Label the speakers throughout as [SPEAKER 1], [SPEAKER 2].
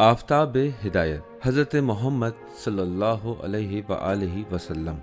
[SPEAKER 1] आफ़ताब हिदायत हज़रत मोहम्मद सल्लल्लाहु अलैहि वआलिहि वसल्लम।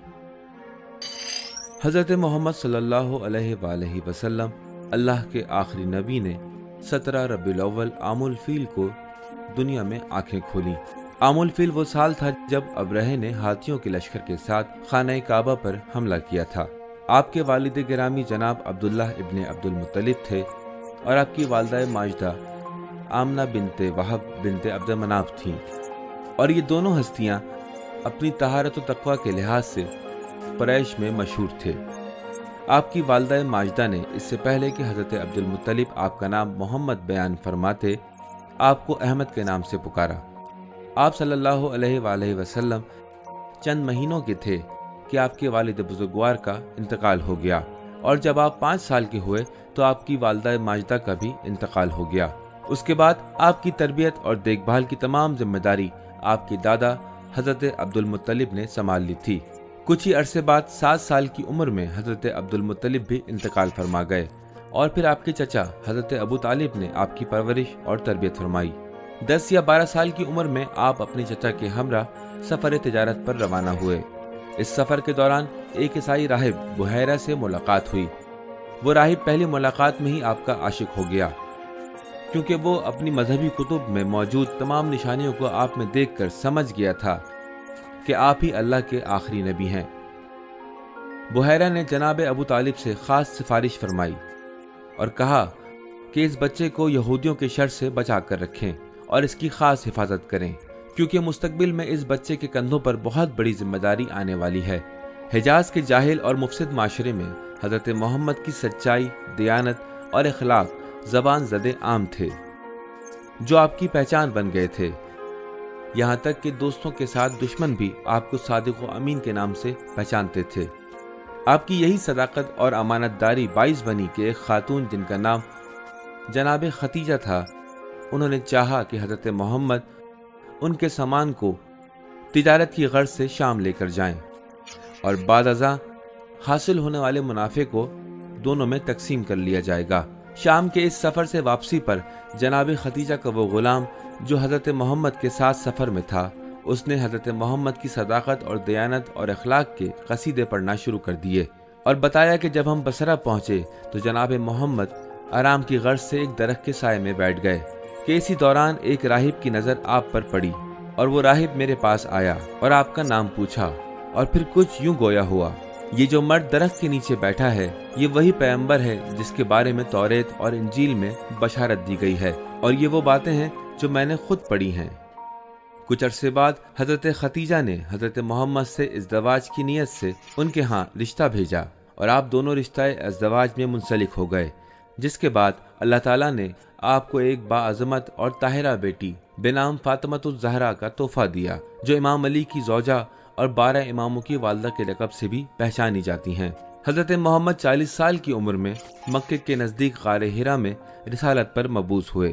[SPEAKER 1] हज़रत मोहम्मद सल्लल्लाहु अलैहि वआलिहि वसल्लम अल्लाह के आखिरी नबी ने 17 रबीउल अव्वल आमुल फील को दुनिया में आंखें खोली। आमुल फील वो साल था जब अब्रहे ने हाथियों के लश्कर के साथ खाना काबा पर हमला किया था। आपके वालिद गिरामी जनाब अब्दुल्लाह इब्ने अब्दुल मुत्तलिब थे और आपकी वालिदा माजिदा आमना बिनते वहब बिनते अब्द मनाफ थीं, और ये दोनों हस्तियां अपनी तहारत व तक़वा के लिहाज से कुरैश में मशहूर थे। आपकी वालिदा माजिदा ने इससे पहले कि हज़रत अब्दुल मुत्तलिब आपका नाम मोहम्मद बयान फरमाते, आपको अहमद के नाम से पुकारा। आप सल्लल्लाहु अलैहि वसल्लम चंद महीनों के थे कि आपके वालिद बुजुर्गवार का इंतकाल हो गया, और जब आप 5 साल के हुए तो आपकी वालिदा माजिदा का भी इंतकाल हो गया। उसके बाद आपकी तरबियत और देखभाल की तमाम जिम्मेदारी आपके दादा हज़रत अब्दुल मुत्तलिब ने संभाल ली थी। कुछ ही अरसे बाद 7 साल की उम्र में हज़रत अब्दुल मुत्तलिब भी इंतकाल फरमा गए, और फिर आपके चचा हज़रत अबू तालिब ने आपकी परवरिश और तरबियत फरमाई। 10 या 12 साल की उम्र में आप अपने चचा के हमरा सफ़र तिजारत पर रवाना हुए। इस सफ़र के दौरान एक ईसाई राहिब बुहैरा से मुलाकात हुई। वो राहिब पहली मुलाकात में ही आपका आशिक हो गया, क्योंकि वो अपनी मजहबी कुतुब में मौजूद तमाम निशानियों को आप में देखकर समझ गया था कि आप ही अल्लाह के आखिरी नबी हैं। बुहैरा ने जनाब अबू तालिब से ख़ास सिफारिश फरमाई और कहा कि इस बच्चे को यहूदियों के शर से बचा कर रखें और इसकी ख़ास हिफाजत करें, क्योंकि मुस्तकबिल में इस बच्चे के कंधों पर बहुत बड़ी जिम्मेदारी आने वाली है। हिजाज के जाहिल और मुफसिद माशरे में हज़रत मोहम्मद की सच्चाई, दियानत और अखलाक ज़बान ज़दे आम थे, जो आपकी पहचान बन गए थे। यहाँ तक कि दोस्तों के साथ दुश्मन भी आपको सादिक व अमीन के नाम से पहचानते थे। आपकी यही सदाकत और अमानतदारी बाइस बनी कि एक खातून जिनका नाम जनाब खतीजा था, उन्होंने चाहा कि हज़रत मोहम्मद उनके सामान को तिजारत की गर्ज से शाम लेकर जाएं, और बाद अज़ा हासिल होने वाले मुनाफे को दोनों में तकसीम कर लिया जाएगा। शाम के इस सफ़र से वापसी पर जनाब खतीजा का वो गुलाम जो हज़रत मोहम्मद के साथ सफ़र में था, उसने हज़रत मोहम्मद की सदाकत और दयानत और अखलाक के कसीदे पढ़ना शुरू कर दिए, और बताया कि जब हम बसरा पहुँचे तो जनाब मोहम्मद आराम की गर्ज से एक दरख्त के साए में बैठ गए कि इसी दौरान एक राहिब की नज़र आप पर पड़ी, और वो राहिब मेरे पास आया और आपका नाम पूछा, और फिर कुछ यूं गोया हुआ, ये जो मर्द दरख्त के नीचे बैठा है ये वही पैगंबर है जिसके बारे में तौरेत और इंजील में बशारत दी गई है, और ये वो बातें हैं जो मैंने खुद पढ़ी हैं। कुछ अरसे बाद हज़रत खतीजा ने हज़रत मोहम्मद से इज़्दवाज की नीयत से उनके यहाँ रिश्ता भेजा, और आप दोनों रिश्ते इज़्दवाज में मुंसलिक हो गए, जिसके बाद अल्लाह ताला ने आपको एक बाअज़मत और ताहिरा बेटी बेनाम फातिमतुज़ ज़हरा का तोहफा दिया, जो इमाम अली की ज़ौजा और 12 इमामों की वालिदा के लक़ब से भी पहचानी जाती हैं। हज़रत मोहम्मद 40 साल की उम्र में मक्के के नज़दीक गार हिरा में रिसालत पर मबूस हुए,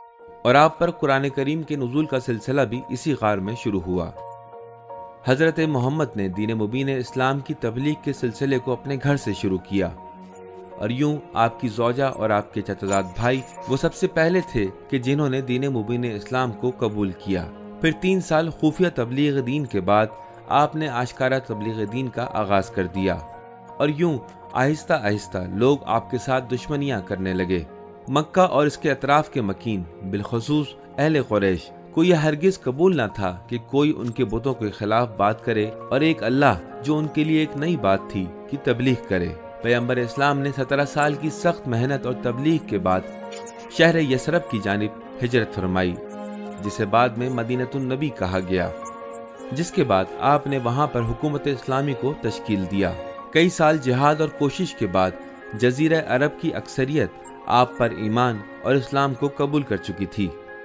[SPEAKER 1] और आप पर कुरान करीम के नुज़ूल का सिलसिला भी इसी गार में शुरू हुआ। हज़रत मोहम्मद ने दीन मुबीन इस्लाम की तबलीग के सिलसिले को अपने घर से शुरू किया, और यूं आपकी ज़ौजा और आपके चचेज़ाद भाई वो सबसे पहले थे कि जिन्होंने दीन मुबीन इस्लाम को कबूल किया। फिर 3 साल खुफिया तबलीग दीन के बाद आपने आशकारा तबलीग दीन का आगाज कर दिया, और यूं आहिस्ता आहिस्ता लोग आपके साथ दुश्मनियां करने लगे। मक्का और इसके अतराफ के मकीन बिलखुसूस अहले कुरैश को यह हरगिज कबूल न था कि कोई उनके बुतों के खिलाफ बात करे और एक अल्लाह जो उनके लिए एक नई बात थी कि तबलीग करे। पैगंबर इस्लाम ने 17 साल की सख्त मेहनत और तबलीग के बाद शहर यसरब की जानिब हिजरत फरमाई, जिसे बाद में मदीनतुन नबी कहा गया, जिसके बाद आपने वहां पर हुकूमत इस्लामी को तश्कील दिया। कई साल जिहाद और कोशिश के बाद जजीरा अरब की अक्सरियत आप पर ईमान और इस्लाम को कबूल कर चुकी थी।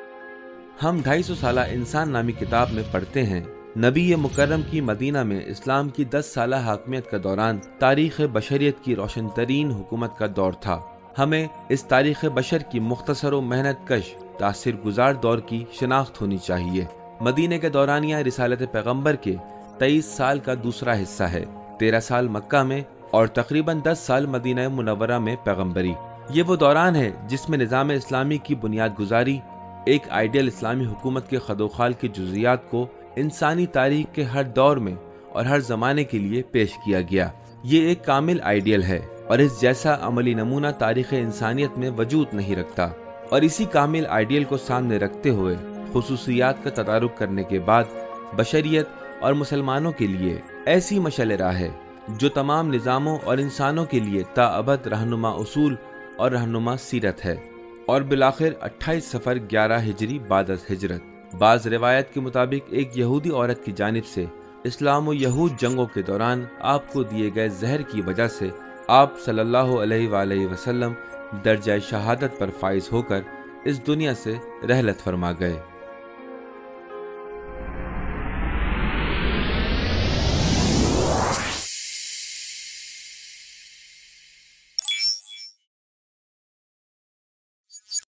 [SPEAKER 1] हम 250 साला इंसान नामी किताब में पढ़ते हैं, नबी मुकर्रम की मदीना में इस्लाम की 10 साला हाकमियत का दौरान तारीख़ बशरियत की रोशन तरीन हुकूमत का दौर था। हमें इस तारीख़ बशर की मुख्तसर व मेहनत कश तासिर गुजार दौर की शिनाख्त होनी चाहिए। मदीने के दौरानिया रिसालत पैगंबर के 23 साल का दूसरा हिस्सा है, 13 साल मक्का में और तकरीबन 10 साल मदीना मुनव्वरा में पैगंबरी। ये वो दौरान है जिसमें निज़ाम इस्लामी की बुनियाद गुजारी ایک آئیڈیل اسلامی حکومت کے خدوخال کی جزیات کو انسانی تاریخ کے ہر دور میں اور ہر زمانے کے لیے پیش کیا گیا۔ یہ ایک کامل آئیڈیل ہے اور اس جیسا عملی نمونہ تاریخ انسانیت میں وجود نہیں رکھتا، اور اسی کامل آئیڈیل کو سامنے رکھتے ہوئے خصوصیات کا تدارک کرنے کے بعد بشریت اور مسلمانوں کے لیے ایسی مشعل راہ ہے جو تمام نظاموں اور انسانوں کے لیے تاابد رہنما اصول اور رہنما سیرت ہے۔ اور بالآخر 28 صفر 11 ہجری بعد از ہجرت، بعض روایت کے مطابق ایک یہودی عورت کی جانب سے اسلام و یہود جنگوں کے دوران آپ کو دیے گئے زہر کی وجہ سے آپ صلی اللہ علیہ وآلہ وسلم درجہ شہادت پر فائز ہو کر اس دنیا سے رحلت فرما گئے۔